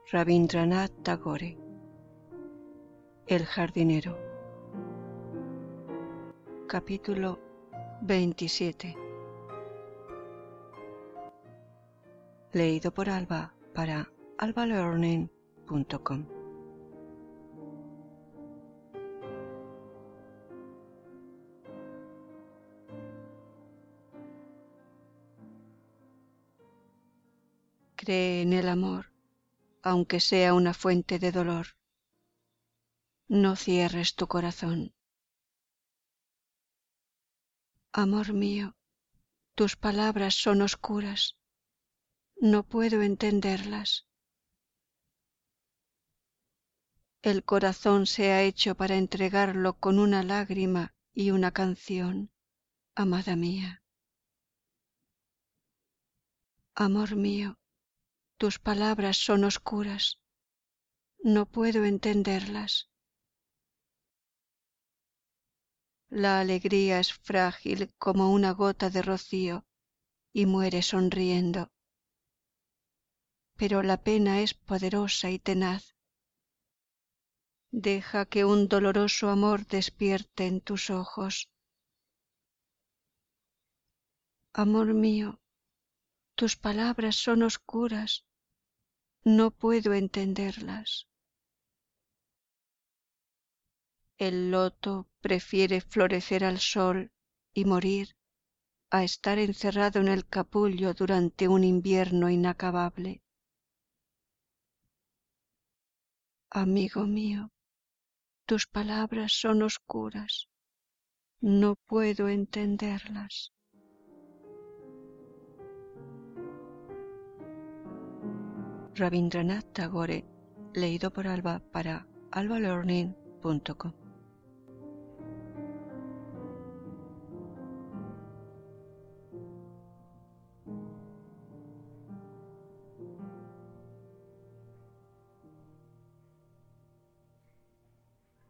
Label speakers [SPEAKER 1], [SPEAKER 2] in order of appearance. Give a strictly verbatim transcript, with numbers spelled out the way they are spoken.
[SPEAKER 1] Rabindranath Tagore. El jardinero. Capítulo veintisiete. Leído por Alba para alba learning punto com. Cree en el amor, aunque sea una fuente de dolor. No cierres tu corazón. Amor mío, tus palabras son oscuras. No puedo entenderlas. El corazón se ha hecho para entregarlo con una lágrima y una canción, amada mía. Amor mío, tus palabras son oscuras. No puedo entenderlas. La alegría es frágil como una gota de rocío y muere sonriendo. Pero la pena es poderosa y tenaz. Deja que un doloroso amor despierte en tus ojos. Amor mío, tus palabras son oscuras. No puedo entenderlas. El loto prefiere florecer al sol y morir a estar encerrado en el capullo durante un invierno inacabable. Amigo mío, tus palabras son oscuras. No puedo entenderlas. Rabindranath Tagore, leído por Alba para alba learning punto com.